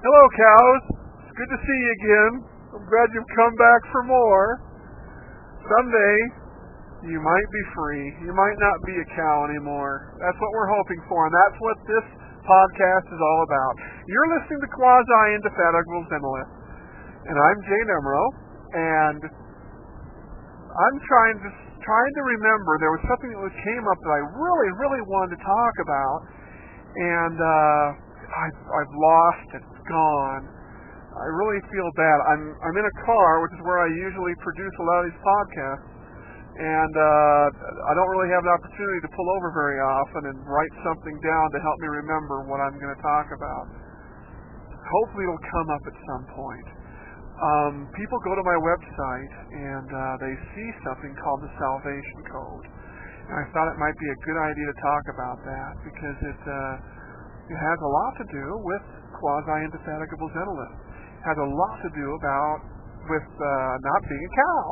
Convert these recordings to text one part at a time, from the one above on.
Hello, cows. It's good to see you again. I'm glad you've come back for more. Someday, you might be free. You might not be a cow anymore. That's what we're hoping for, and that's what this podcast is all about. You're listening to Quasi-Indefatigable Zenolith, and I'm Jay Nemro, and I'm trying to remember. There was something that came up that I really wanted to talk about, and I've lost it. It's gone. I really feel bad. I'm in a car, which is where I usually produce a lot of these podcasts, and I don't really have an opportunity to pull over very often and write something down to help me remember what I'm going to talk about. Hopefully it'll come up at some point. People go to my website and they see something called the Salvation Code, and I thought it might be a good idea to talk about that because it has a lot to do with Quasi-Indefatigable Zenolith. It has a lot to do with not being a cow.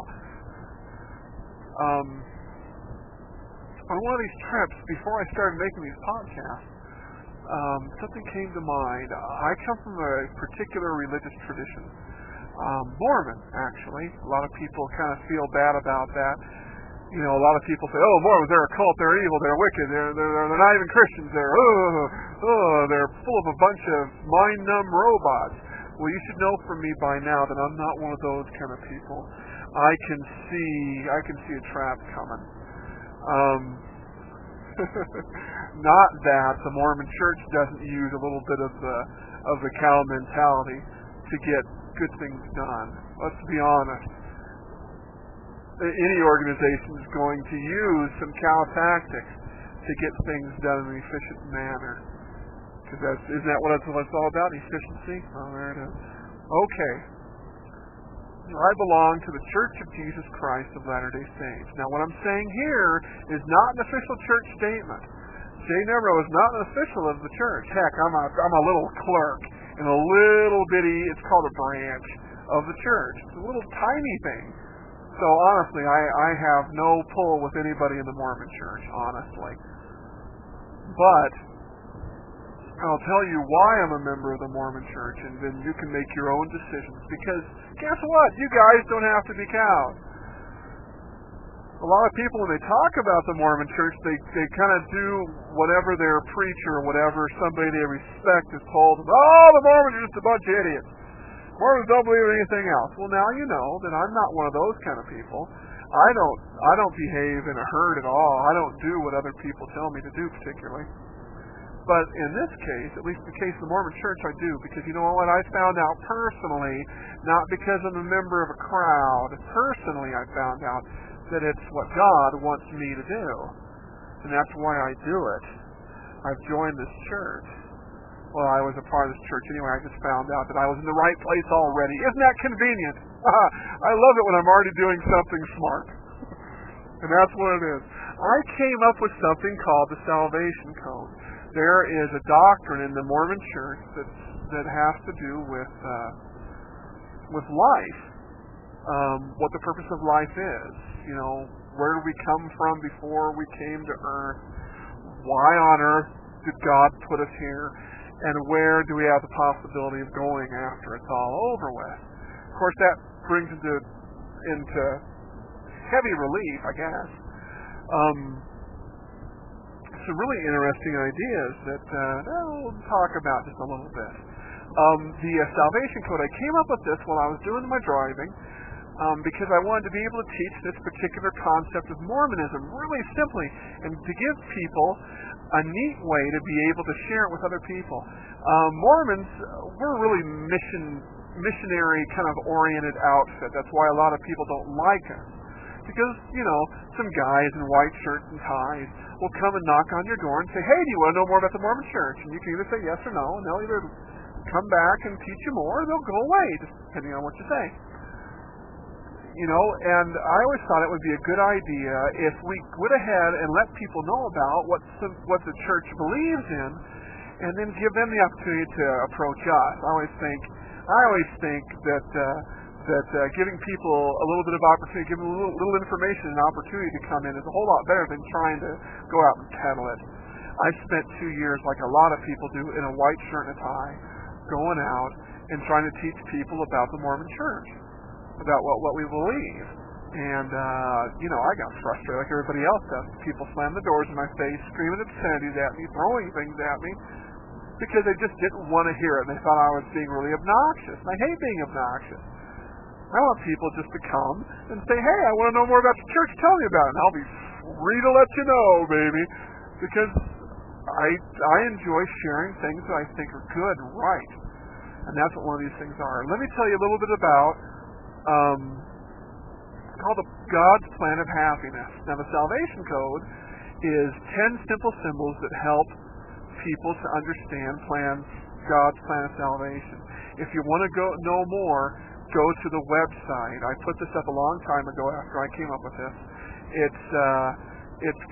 On one of these trips, before I started making these podcasts, something came to mind. I come from a particular religious tradition, Mormon, actually. A lot of people kind of feel bad about that. You know, a lot of people say, "Oh, Mormons, they're a cult, they're evil, they're wicked, they're not even Christians. They're full of a bunch of mind-numb robots." Well, you should know from me by now that I'm not one of those kind of people. I can see a trap coming. Not that the Mormon Church doesn't use a little bit of the cow mentality to get good things done. Let's be honest. Any organization is going to use some cow tactics to get things done in an efficient manner. Because isn't that what it's all about? Efficiency? Oh, there it is. Okay. I belong to the Church of Jesus Christ of Latter-day Saints. Now, what I'm saying here is not an official church statement. Jay Nemro is not an official of the church. Heck, I'm a little clerk in a little bitty, it's called a branch of the church. It's a little tiny thing. So honestly, I have no pull with anybody in the Mormon Church, honestly. But I'll tell you why I'm a member of the Mormon Church, and then you can make your own decisions. Because guess what? You guys don't have to be cows. A lot of people, when they talk about the Mormon Church, they kind of do whatever their preacher or whatever somebody they respect has told them. Oh, the Mormons are just a bunch of idiots. Mormons don't believe in anything else. Well, now you know that I'm not one of those kind of people. I don't behave in a herd at all. I don't do what other people tell me to do particularly. But in this case, at least in the case of the Mormon Church, I do. Because you know what? I found out personally, not because I'm a member of a crowd. Personally, I found out that it's what God wants me to do. And that's why I do it. I've joined this church. Well, I was a part of this church anyway. I just found out that I was in the right place already. Isn't that convenient? I love it when I'm already doing something smart. And that's what it is. I came up with something called the Salvation Code. There is a doctrine in the Mormon Church that has to do with life, what the purpose of life is. You know, where did we come from before we came to Earth? Why on Earth did God put us here? And where do we have the possibility of going after it's all over with? Of course, that brings into heavy relief, I guess, some really interesting ideas that we'll talk about just a little bit. The Salvation Code, I came up with this while I was doing my driving because I wanted to be able to teach this particular concept of Mormonism really simply and to give people a neat way to be able to share it with other people. Mormons, we're really missionary kind of oriented outfit. That's why a lot of people don't like us. Because, you know, some guys in white shirts and ties will come and knock on your door and say, "Hey, do you want to know more about the Mormon Church?" And you can either say yes or no, and they'll either come back and teach you more, or they'll go away, just depending on what you say. You know, and I always thought it would be a good idea if we went ahead and let people know about what the church believes in, and then give them the opportunity to approach us. I always think that giving people a little bit of opportunity, giving them a little information and opportunity to come in is a whole lot better than trying to go out and peddle it. I spent 2 years, like a lot of people do, in a white shirt and a tie, going out and trying to teach people about the Mormon Church, about what we believe. And, I got frustrated like everybody else does. People slammed the doors in my face, screaming obscenities at me, throwing things at me, because they just didn't want to hear it. They thought I was being really obnoxious. And I hate being obnoxious. I want people just to come and say, hey, I want to know more about your church. Tell me about it. And I'll be free to let you know, baby. Because I enjoy sharing things that I think are good and right. And that's what one of these things are. Let me tell you a little bit about it's called the God's Plan of Happiness. Now, the Salvation Code is 10 simple symbols that help people to understand God's plan of salvation. If you want to know more, go to the website. I put this up a long time ago after I came up with this. It's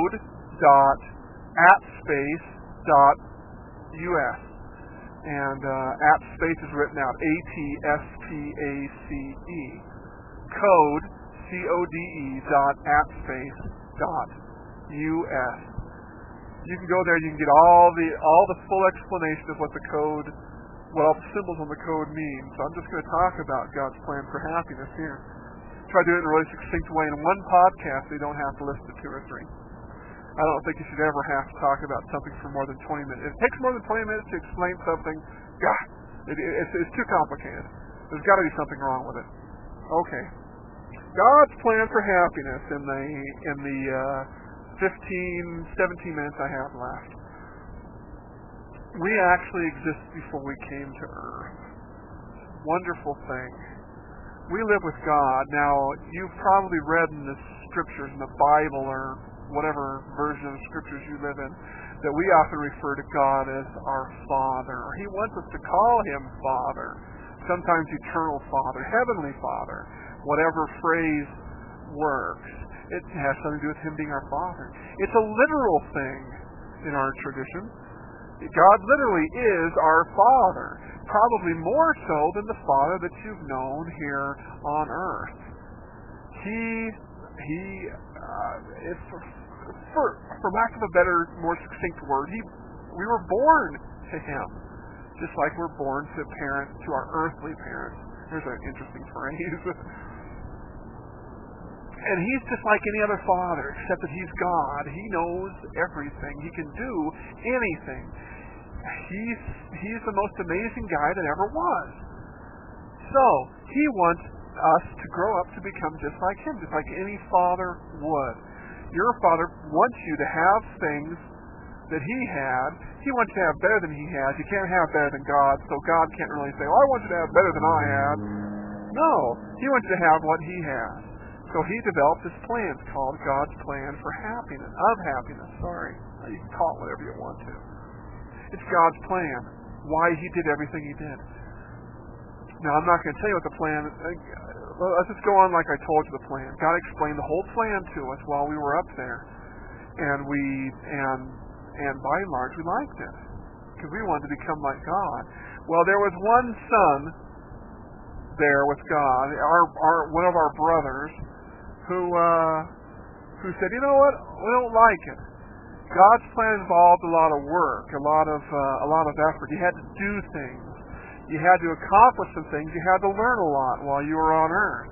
code.appspace.us. And appspace is written out ATSPACE. Code, CODE, appspace.us. You can go there. You can get all the full explanation of what all the symbols on the code mean. So I'm just going to talk about God's plan for happiness here. Try to do it in a really succinct way in one podcast. So you don't have to listen to 2 or 3. I don't think you should ever have to talk about something for more than 20 minutes. If it takes more than 20 minutes to explain something, it's too complicated. There's got to be something wrong with it. Okay. God's plan for happiness in the 15, 17 minutes I have left. We actually exist before we came to earth. Wonderful thing. We live with God. Now, you've probably read in the scriptures, in the Bible, or whatever version of scriptures you live in, that we often refer to God as our Father. He wants us to call Him Father. Sometimes Eternal Father, Heavenly Father. Whatever phrase works. It has something to do with Him being our Father. It's a literal thing in our tradition. God literally is our Father, probably more so than the Father that you've known here on earth. For lack of a better, more succinct word, we were born to Him, just like we're born to our earthly parents. There's an interesting phrase. And He's just like any other father, except that He's God. He knows everything. He can do anything. He's the most amazing guy that ever was. So, He wants us to grow up to become just like Him, just like any father would. Your father wants you to have things that He had. He wants you to have better than He has. You can't have better than God, so God can't really say, I want you to have better than I had. No, He wants you to have what He has. So He developed this plan. It's called God's Plan for Happiness. You can call it whatever you want to. It's God's plan. Why He did everything He did. Now, I'm not going to tell you what the plan... Let's just go on like I told you the plan. God explained the whole plan to us while we were up there. And by and large, we liked it. Because we wanted to become like God. Well, there was one son there with God, one of our brothers, who said, you know what, we don't like it. God's plan involved a lot of work, a lot of effort. You had to do things. You had to accomplish some things. You had to learn a lot while you were on earth.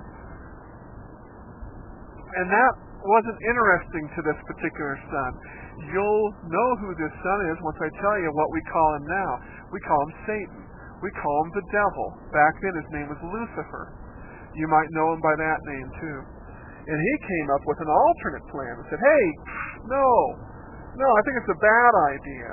And that wasn't interesting to this particular son. You'll know who this son is once I tell you what we call him now. We call him Satan. We call him the devil. Back then his name was Lucifer. You might know him by that name too. And he came up with an alternate plan and said, hey, no, I think it's a bad idea.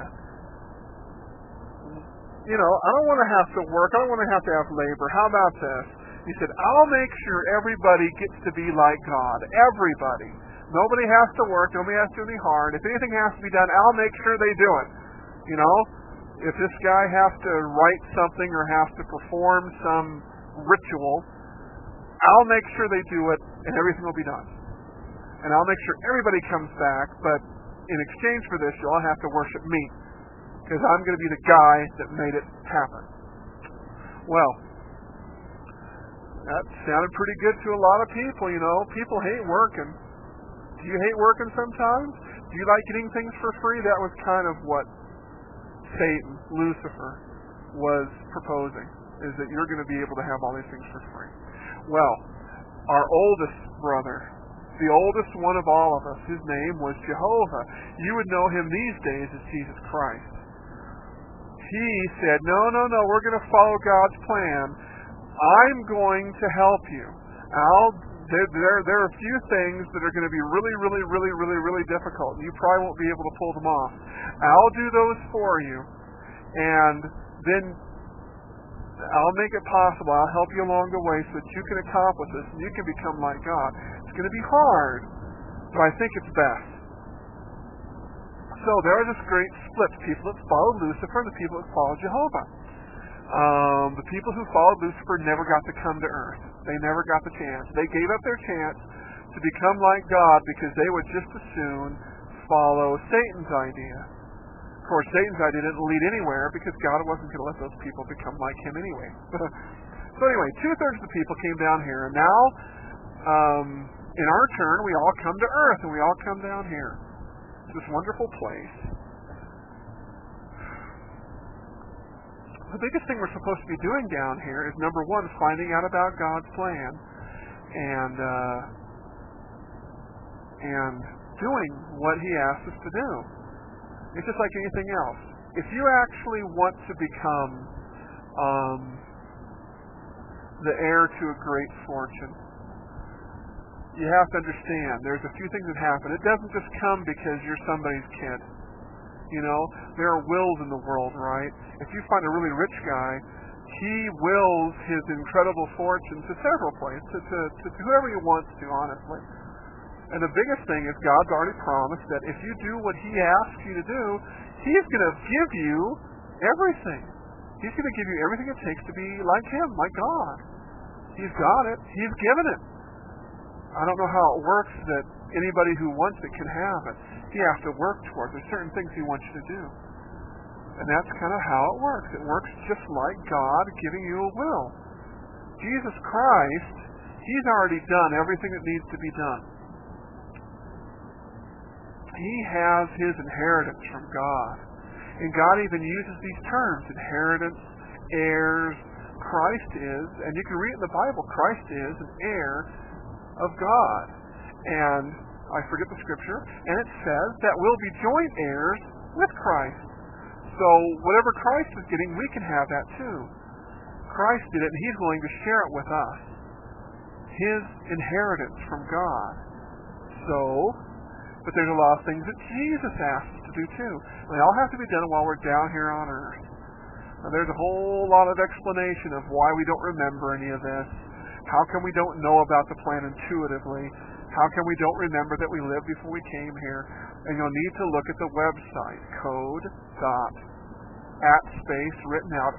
I don't want to have to work. I don't want to have labor. How about this? He said, I'll make sure everybody gets to be like God. Everybody. Nobody has to work. Nobody has to do any hard. If anything has to be done, I'll make sure they do it. If this guy has to write something or has to perform some ritual, I'll make sure they do it and everything will be done. And I'll make sure everybody comes back, but in exchange for this, you'll all have to worship me. Because I'm going to be the guy that made it happen. Well, that sounded pretty good to a lot of people, People hate working. Do you hate working sometimes? Do you like getting things for free? That was kind of what Satan, Lucifer, was proposing, is that you're going to be able to have all these things for free. Well, our oldest brother, the oldest one of all of us, his name was Jehovah. You would know him these days as Jesus Christ. He said, no, we're going to follow God's plan. I'm going to help you. There are a few things that are going to be really difficult. You probably won't be able to pull them off. I'll do those for you, and then I'll make it possible. I'll help you along the way so that you can accomplish this and you can become like God. It's going to be hard, but I think it's best. So there are this great split. The people that followed Lucifer and the people that followed Jehovah. The people who followed Lucifer never got to come to earth. They never got the chance. They gave up their chance to become like God because they would just as soon follow Satan's idea. Of course, Satan's idea didn't lead anywhere because God wasn't going to let those people become like him anyway. So anyway, 2/3 of the people came down here, and now, in our turn, we all come to earth, and we all come down here. It's this wonderful place. The biggest thing we're supposed to be doing down here is, number one, finding out about God's plan and doing what he asks us to do. It's just like anything else. If you actually want to become the heir to a great fortune, you have to understand there's a few things that happen. It doesn't just come because you're somebody's kid. You know, there are wills in the world, right? If you find a really rich guy, he wills his incredible fortune to several places, to whoever he wants to, honestly. And the biggest thing is God's already promised that if you do what he asks you to do, he's going to give you everything. He's going to give you everything it takes to be like him, like God. He's got it. He's given it. I don't know how it works that anybody who wants it can have it. You have to work towards it. There's certain things he wants you to do. And that's kind of how it works. It works just like God giving you a will. Jesus Christ, he's already done everything that needs to be done. He has his inheritance from God. And God even uses these terms, inheritance, heirs. Christ is, and you can read it in the Bible, Christ is an heir of God. And I forget the scripture, and it says that we'll be joint heirs with Christ. So whatever Christ is getting, we can have that too. Christ did it, and he's willing to share it with us. His inheritance from God. But there's a lot of things that Jesus asks us to do too. They all have to be done while we're down here on earth. Now there's a whole lot of explanation of why we don't remember any of this. How come we don't know about the plan intuitively? How come we don't remember that we lived before we came here? And you'll need to look at the website, code.atspace, written out,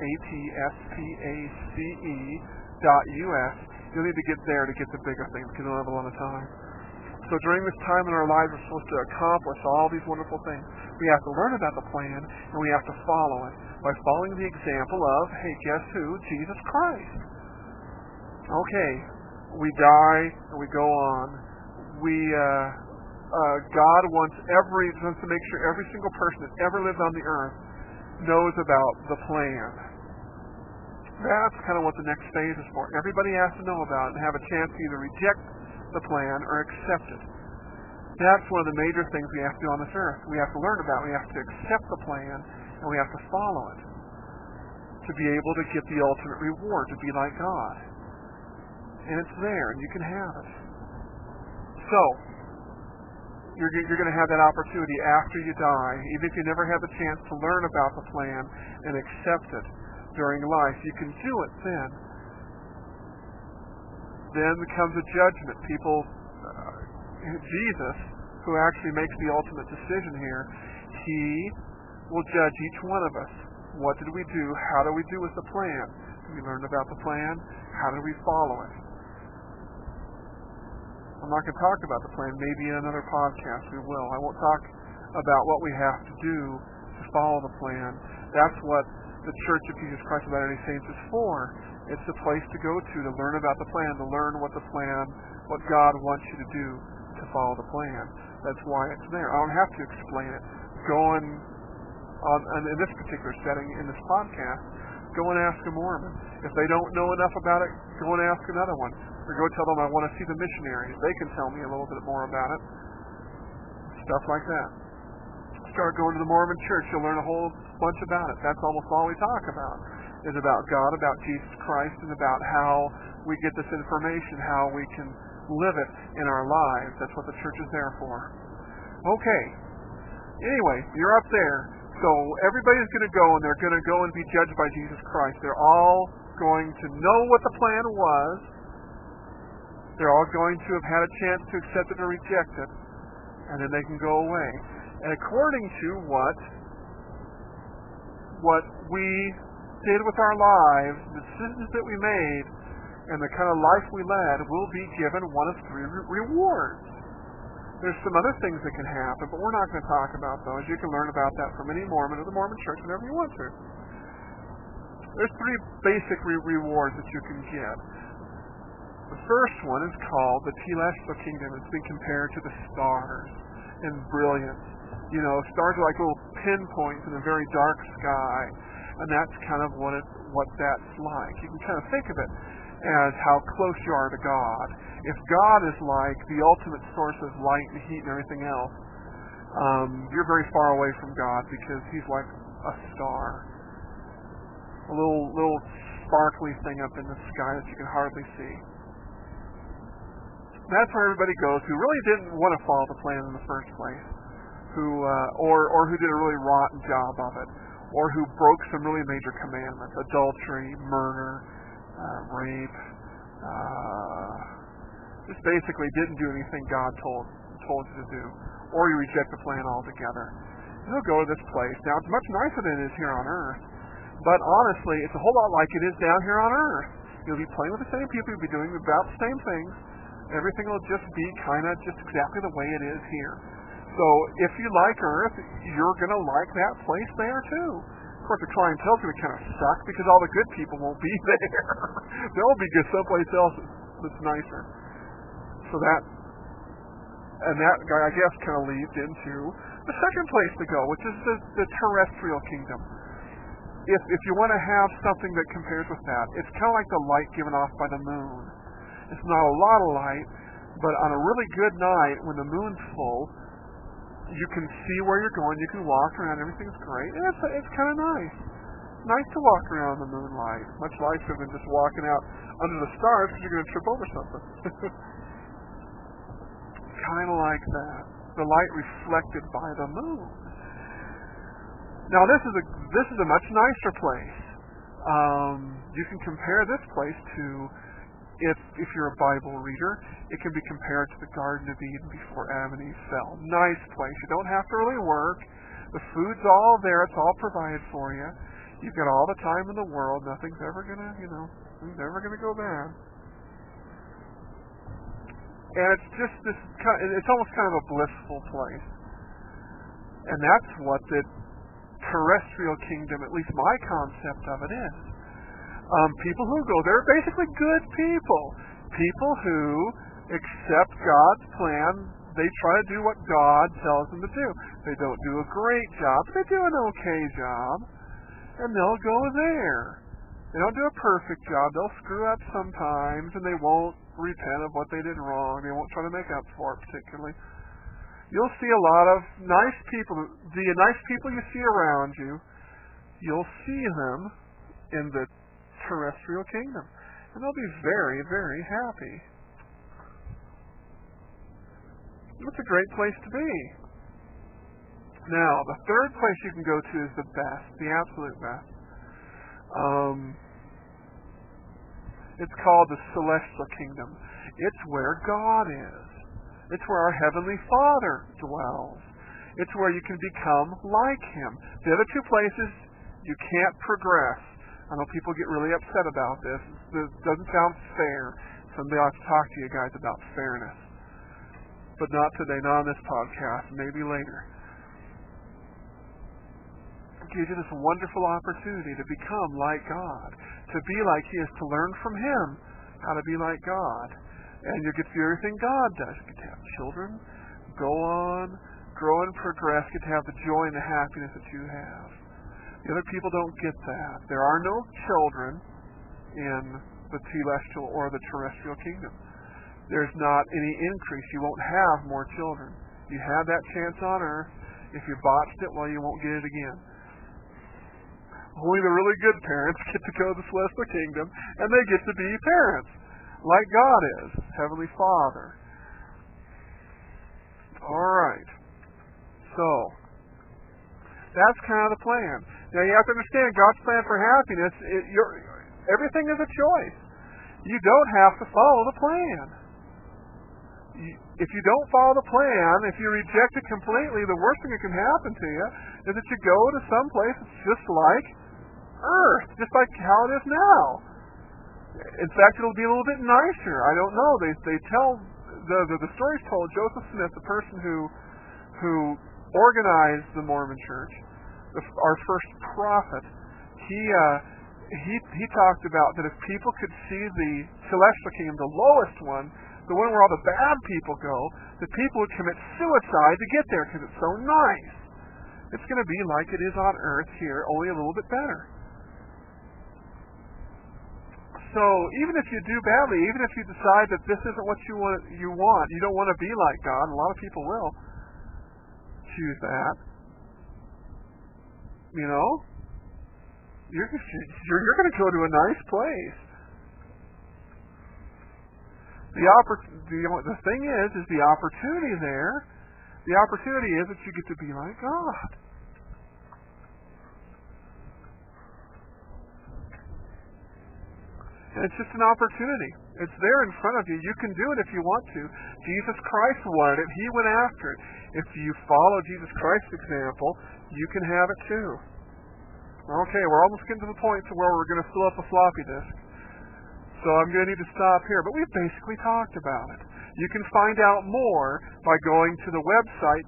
ATSPACE.us. You'll need to get there to get the bigger things because we don't have a lot of time. So during this time in our lives, we're supposed to accomplish all these wonderful things. We have to learn about the plan, and we have to follow it by following the example of, hey, guess who? Jesus Christ. Okay, we die, and we go on. God wants to make sure every single person that ever lived on the earth knows about the plan. That's kind of what the next phase is for. Everybody has to know about it and have a chance to either reject the plan or accept it. That's one of the major things we have to do on this earth. We have to learn about it. We have to accept the plan, and we have to follow it to be able to get the ultimate reward, to be like God. And it's there, and you can have it. So, you're going to have that opportunity after you die. Even if you never have the chance to learn about the plan and accept it during life, you can do it then. Then comes a judgment. Jesus, who actually makes the ultimate decision here, he will judge each one of us. What did we do? How do we do with the plan? Did we learn about the plan? How did we follow it? I'm not going to talk about the plan. Maybe in another podcast we will. I won't talk about what we have to do to follow the plan. That's what the Church of Jesus Christ of Latter-day Saints is for. It's a place to go to learn about the plan, to learn what God wants you to do to follow the plan. That's why it's there. I don't have to explain it. In this particular setting, in this podcast, go and ask a Mormon. If they don't know enough about it, go and ask another one. Or go tell them I want to see the missionaries. They can tell me a little bit more about it. Stuff like that. Start going to the Mormon church. You'll learn a whole bunch about it. That's almost all we talk about, is about God, about Jesus Christ, and about how we get this information, how we can live it in our lives. That's what the church is there for. Okay. Anyway, you're up there. So everybody's going to go, and they're going to go and be judged by Jesus Christ. They're all going to know what the plan was. They're all going to have had a chance to accept it or reject it. And then they can go away. And according to what we did with our lives, the decisions that we made, and the kind of life we led, we'll be given one of three rewards. There's some other things that can happen, but we're not going to talk about those. You can learn about that from any Mormon or the Mormon Church whenever you want to. There's three basic rewards that you can get. The first one is called the Celestial Kingdom. It's been compared to the stars in brilliance. You know, stars are like little pinpoints in a very dark sky, and that's kind of what that's like. You can kind of think of it as how close you are to God. If God is like the ultimate source of light and heat and everything else, you're very far away from God because He's like a star, a little sparkly thing up in the sky that you can hardly see. That's where everybody goes who really didn't want to follow the plan in the first place, or who did a really rotten job of it, or who broke some really major commandments: adultery, murder, rape. Just basically didn't do anything God told you to do, or you reject the plan altogether. You'll go to this place. Now, it's much nicer than it is here on Earth, but honestly, it's a whole lot like it is down here on Earth. You'll be playing with the same people, you'll be doing about the same things. Everything will just be kind of just exactly the way it is here. So, if you like Earth, you're going to like that place there, too. Of course, the clientele's going to kind of suck because all the good people won't be there. They'll be good someplace else that's nicer. So that I guess kind of leads into the second place to go, which is the terrestrial kingdom. If you want to have something that compares with that, it's kind of like the light given off by the moon. It's not a lot of light, but on a really good night when the moon's full, you can see where you're going, you can walk around, everything's great, and it's kind of nice. Nice to walk around in the moonlight. Much nicer than just walking out under the stars because you're going to trip over something. Kind of like that. The light reflected by the moon. Now this is a much nicer place. You can compare this place to, if you're a Bible reader, it can be compared to the Garden of Eden before Adam and Eve fell. Nice place. You don't have to really work. The food's all there. It's all provided for you. You've got all the time in the world. Nothing's ever gonna go bad. And it's just it's almost kind of a blissful place. And that's what the terrestrial kingdom, at least my concept of it, is. People who go there are basically good people. People who accept God's plan. They try to do what God tells them to do. They don't do a great job, but they do an okay job. And they'll go there. They don't do a perfect job. They'll screw up sometimes, and they won't repent of what they did wrong. They won't try to make up for it particularly. You'll see a lot of nice people. The nice people you see around you, you'll see them in the terrestrial kingdom. And they'll be very, very happy. It's a great place to be. Now, the third place you can go to is the best, the absolute best. It's called the Celestial Kingdom. It's where God is. It's where our Heavenly Father dwells. It's where you can become like Him. The other two places, you can't progress. I know people get really upset about this. It doesn't sound fair. Someday I'll have to talk to you guys about fairness. But not today, not on this podcast, maybe later. It gives you this wonderful opportunity to become like God, to be like He is, to learn from Him how to be like God. And you get to do everything God does. You get to have children, go on, grow and progress, get to have the joy and the happiness that you have. The other people don't get that. There are no children in the celestial or the terrestrial kingdom. There's not any increase. You won't have more children. You had that chance on earth. If you botched it, well, you won't get it again. Only the really good parents get to go to the celestial kingdom, and they get to be parents, like God is, Heavenly Father. All right. So, that's kind of the plan. Now, you have to understand, God's plan for happiness, everything is a choice. You don't have to follow the plan. If you don't follow the plan, if you reject it completely, the worst thing that can happen to you is that you go to some place that's just like Earth, just like how it is now. In fact, it'll be a little bit nicer. I don't know. They tell the story's told. Joseph Smith, the person who organized the Mormon Church, our first prophet, he talked about that if people could see the celestial kingdom, the lowest one, the one where all the bad people go, that people would commit suicide to get there because it's so nice. It's going to be like it is on Earth here, only a little bit better. So even if you do badly, even if you decide that this isn't what you want, you don't want to be like God, and a lot of people will choose that. You know, you're going to go to a nice place. The thing is the opportunity there. The opportunity is that you get to be like God. And it's just an opportunity. It's there in front of you. You can do it if you want to. Jesus Christ wanted it. He went after it. If you follow Jesus Christ's example, you can have it too. Okay, we're almost getting to the point to where we're going to fill up a floppy disk. So I'm going to need to stop here. But we've basically talked about it. You can find out more by going to the website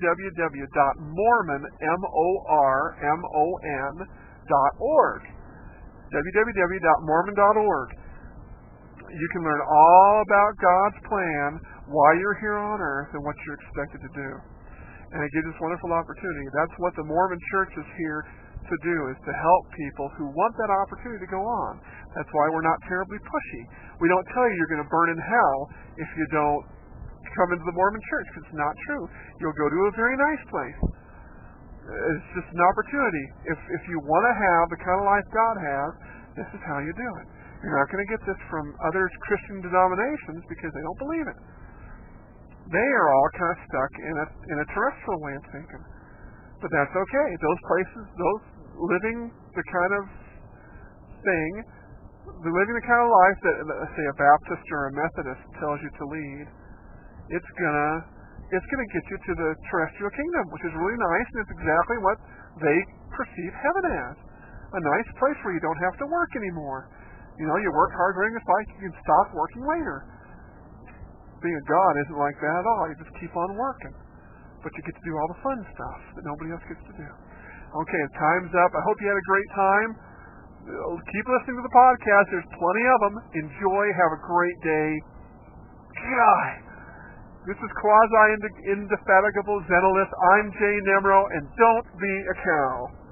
www.mormon.org. www.mormon.org. You can learn all about God's plan, why you're here on earth, and what you're expected to do. And it gives us a wonderful opportunity. That's what the Mormon Church is here to do, is to help people who want that opportunity to go on. That's why we're not terribly pushy. We don't tell you you're going to burn in hell if you don't come into the Mormon Church, because it's not true. You'll go to a very nice place. It's just an opportunity. If you want to have the kind of life God has, this is how you do it. You're not going to get this from other Christian denominations because they don't believe it. They are all kind of stuck in a terrestrial way of thinking. But that's okay. Those places, those living the kind of thing, living the kind of life that, say, a Baptist or a Methodist tells you to lead, it's gonna get you to the terrestrial kingdom, which is really nice, and it's exactly what they perceive heaven as. A nice place where you don't have to work anymore. You know, you work hard during this life, you can stop working later. Being a God isn't like that at all. You just keep on working. But you get to do all the fun stuff that nobody else gets to do. Okay, time's up. I hope you had a great time. Keep listening to the podcast. There's plenty of them. Enjoy. Have a great day. God. This is Quasi-Indefatigable Zenolith. I'm Jay Nemro, and don't be a cow.